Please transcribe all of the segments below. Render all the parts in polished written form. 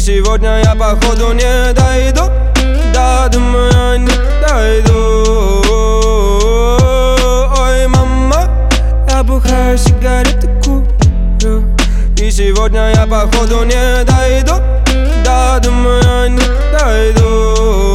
сегодня я походу не дойду. Да, думаю, не дойду. Ой, мама, я бухаю, сигареты курю. И сегодня я походу не дойду. Да, думаю, не дойду.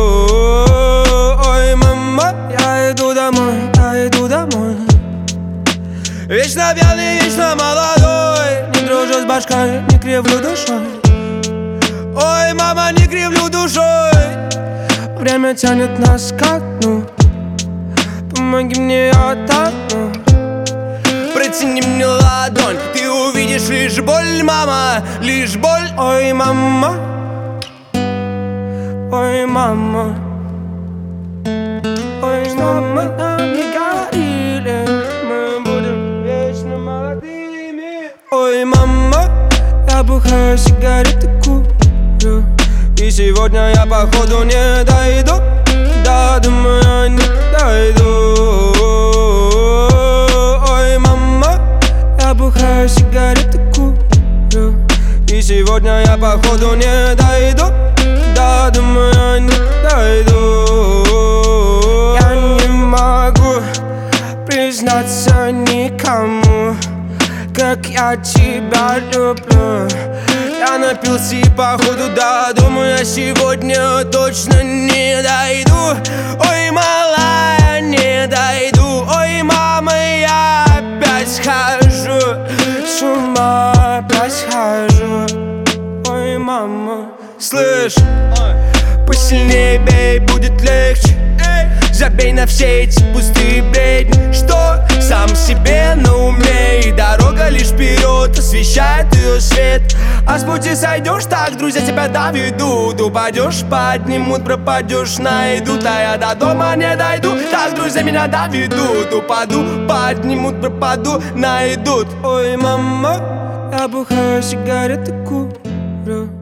Ой, мама, я иду домой, я иду домой. Вечно пьяный, вечно молодой. Не дружу с башкой, не кривлю душой. Ой, мама, не кривлю душой. Время тянет нас ко дну. Помоги мне, я тону. Протяни мне ладонь, ты увидишь лишь боль, мама, лишь боль. Ой, мама, ой, мама, ой, мама, нам не говорили, мы будем вечно молодыми. Ой, мама, я бухаю, сигареты курю. И сегодня я походу не дойду. Да, думаю, не дойду. Ой, мама, я бухаю, сигареты курю. И сегодня я походу не дойду. Да, думаю, не дойду. Я не могу признаться никому, как я тебя люблю. Я напился и походу, да, думаю, я сегодня точно не дойду. Ой, малая, не дойду. Ой, мама, я опять схожу с ума, опять схожу. Ой, мама, слышь, посильнее бей, будет легче. Забей на все эти пустые бредни, что сам себе на уме. И дорога лишь вперед освещает ее свет. А с пути сойдешь, так друзья тебя доведут. Упадешь, поднимут, пропадешь, найдут. А я до дома не дойду, так друзья меня доведут. Упаду, поднимут, пропаду, найдут. Ой, мама, я бухаю, сигареты курю.